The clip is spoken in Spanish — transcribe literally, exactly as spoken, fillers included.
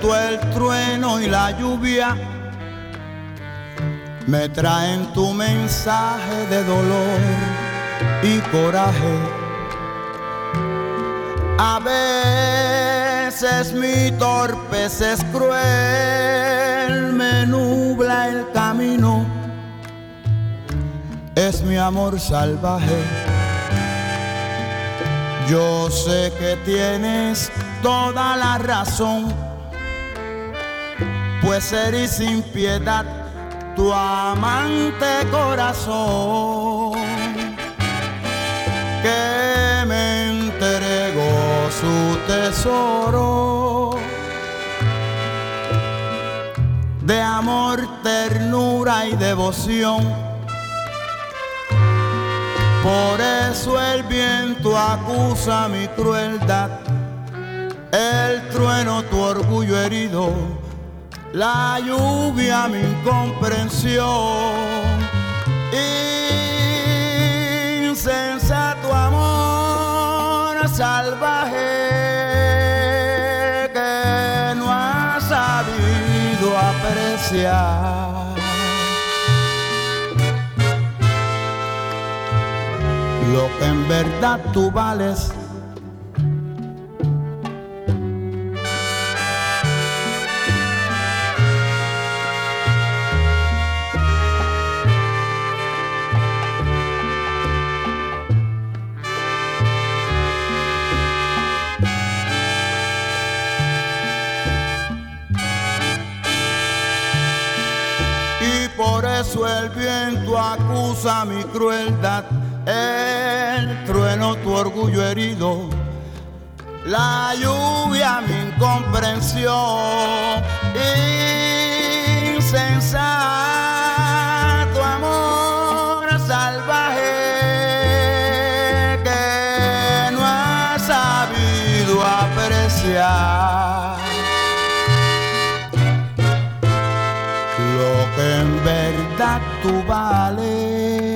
viento, el trueno y la lluvia me traen tu mensaje de dolor y coraje. A veces mi torpeza es cruel, me nubla el camino, es mi amor salvaje. Yo sé que tienes toda la razón, pues eres sin piedad tu amante corazón, que me entregó su tesoro de amor, ternura y devoción. Por eso el viento acusa mi crueldad, el trueno tu orgullo herido, la lluvia mi incomprensión. Insensato amor salvaje que no has sabido apreciar lo que en verdad tú vales. Y por eso el viento acusa mi crueldad, el trueno tu orgullo herido, la lluvia mi incomprensión. Insensato amor salvaje que no has sabido apreciar lo que en verdad tú vales.